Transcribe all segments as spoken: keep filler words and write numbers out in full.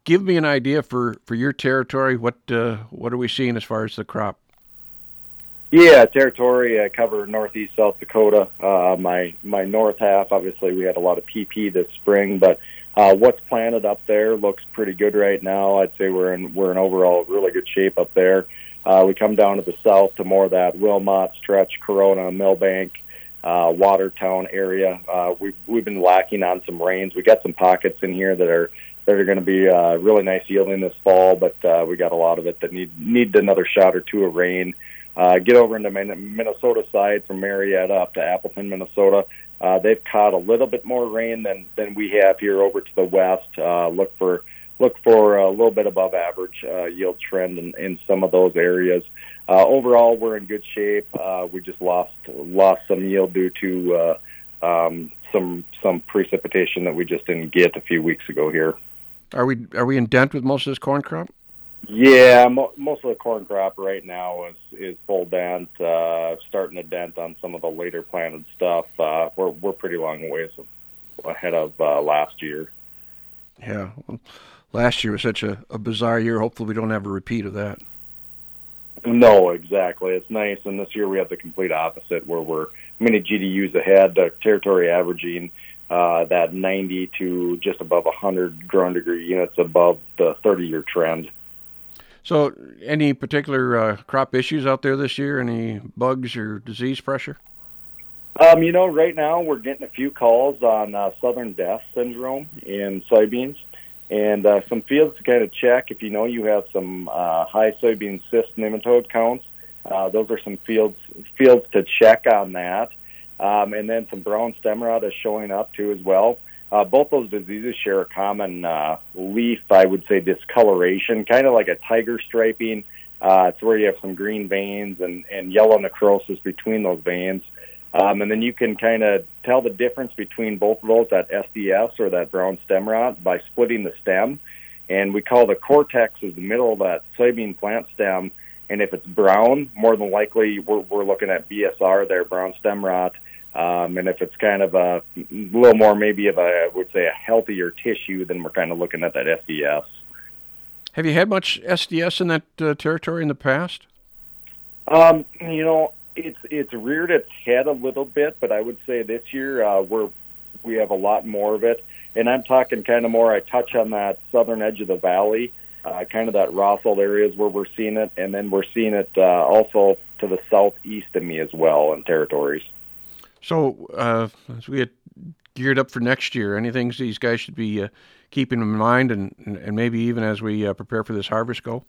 give me an idea for, for your territory. What uh, what are we seeing as far as the crop? Yeah, territory. I cover northeast South Dakota. Uh, my my north half, obviously, we had a lot of P P this spring, but uh, what's planted up there looks pretty good right now. I'd say we're in we're in overall really good shape up there. Uh, we come down to the south to more of that Wilmot stretch, Corona, Millbank, uh, Watertown area. Uh, we've we've been lacking on some rains. We got some pockets in here that are that are going to be uh, really nice yielding this fall, but uh, we got a lot of it that need need another shot or two of rain. Uh, get over into Minnesota side from Marietta up to Appleton, Minnesota. Uh, they've caught a little bit more rain than, than we have here over to the west. Uh, look for look for a little bit above average uh, yield trend in, in some of those areas. Uh, overall, we're in good shape. Uh, we just lost lost some yield due to uh, um, some some precipitation that we just didn't get a few weeks ago here. Are we are we in dent with most of this corn crop? Yeah, mo- most of the corn crop right now is, is full dent, uh, starting to dent on some of the later planted stuff. Uh, we're we're pretty long ways ahead of uh, last year. Yeah, well, last year was such a, a bizarre year. Hopefully we don't have a repeat of that. No, exactly. It's nice, and this year we have the complete opposite, where we're many G D Us ahead, the territory averaging uh, that ninety to just above one hundred growing degree units above the thirty-year trend. So, any particular uh, crop issues out there this year? Any bugs or disease pressure? Um, you know, right now we're getting a few calls on uh, southern death syndrome in soybeans, and uh, some fields to kind of check. If you know you have some uh, high soybean cyst nematode counts, uh, those are some fields fields to check on that. Um, and then some brown stem rot is showing up too as well. Uh, both those diseases share a common uh, leaf, I would say, discoloration, kind of like a tiger striping. Uh, it's where you have some green veins and, and yellow necrosis between those veins. Um, and then you can kind of tell the difference between both of those, that S D S or that brown stem rot, by splitting the stem. And we call the cortex as the middle of that soybean plant stem. And if it's brown, more than likely we're, we're looking at B S R there, brown stem rot. Um, and if it's kind of a little more maybe of a, I would say, a healthier tissue, then we're kind of looking at that S D S. Have you had much S D S in that uh, territory in the past? Um, you know, it's it's reared its head a little bit, but I would say this year uh, we're we have a lot more of it. And I'm talking kind of more, I touch on that southern edge of the valley, uh, kind of that Rossald areas where we're seeing it, and then we're seeing it uh, also to the southeast of me as well in territories. So, uh, as we get geared up for next year, any things these guys should be uh, keeping in mind, and, and maybe even as we uh, prepare for this harvest go?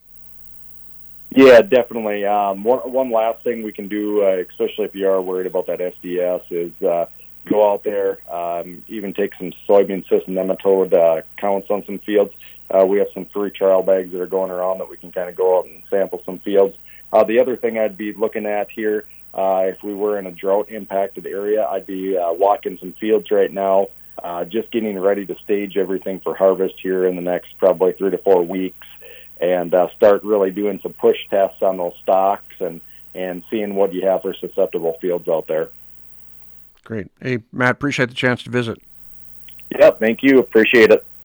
Yeah, definitely. Um, one, one last thing we can do, uh, especially if you are worried about that S D S, is uh, go out there, um, even take some soybean cyst nematode uh, counts on some fields. Uh, we have some free trial bags that are going around that we can kind of go out and sample some fields. Uh, the other thing I'd be looking at here, Uh, if we were in a drought-impacted area, I'd be uh, walking some fields right now, uh, just getting ready to stage everything for harvest here in the next probably three to four weeks, and uh, start really doing some push tests on those stocks and, and seeing what you have for susceptible fields out there. Great. Hey, Matt, appreciate the chance to visit. Yep, thank you. Appreciate it.